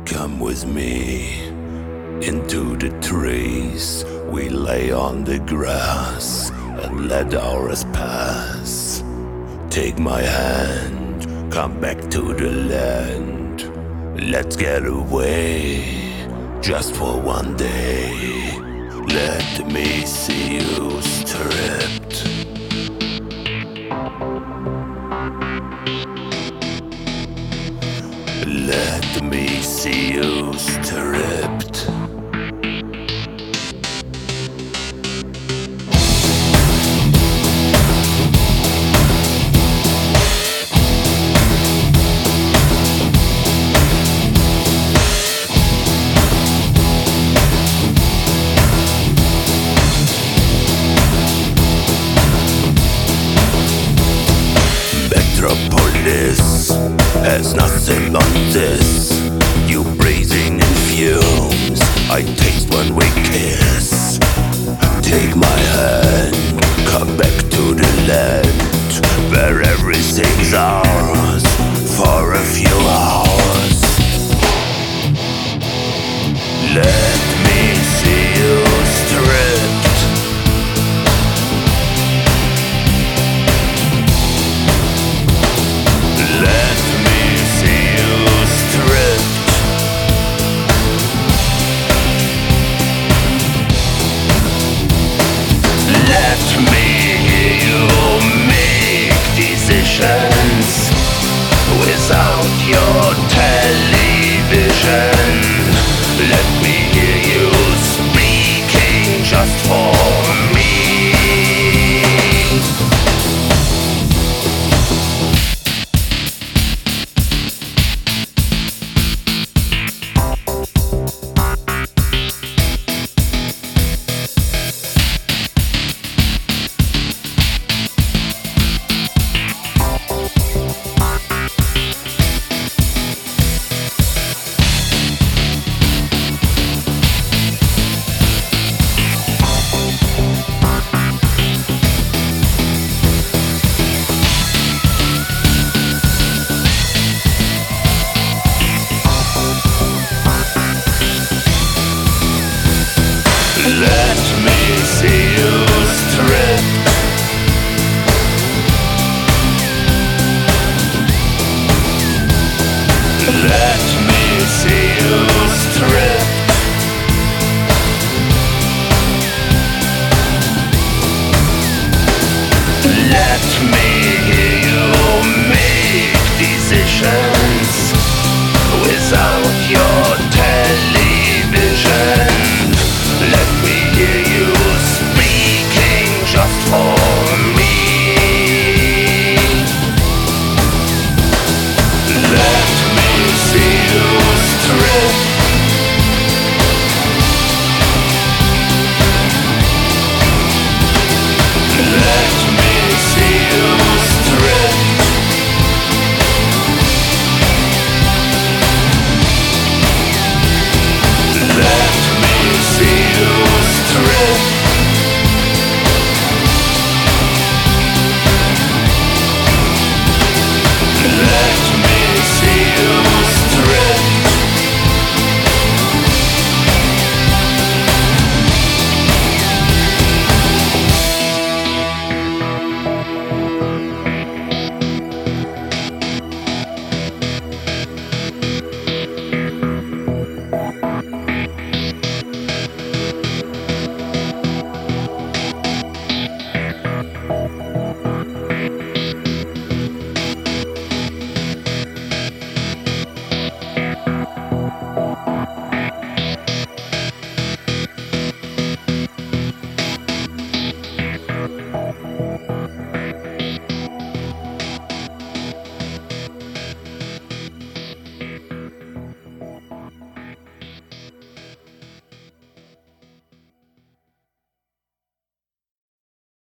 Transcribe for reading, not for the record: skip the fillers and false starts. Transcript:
Come with me into the trees. We lay on the grass and let hours pass. Take my hand, come back to the land. Let's get away just for one day. Let me see you stripped. Let me see you stripped. Metropolis has nothing on this. You breathing in fumes, I taste when we kiss. Take my hand, come back to the land where everything's ours for a few hours. Let me see you stripped. Let me see you stripped. Let me hear you make decisions without your television. Let me hear you speaking just for me. Let me see you stripped. Let me see you stripped. Let me hear you make decisions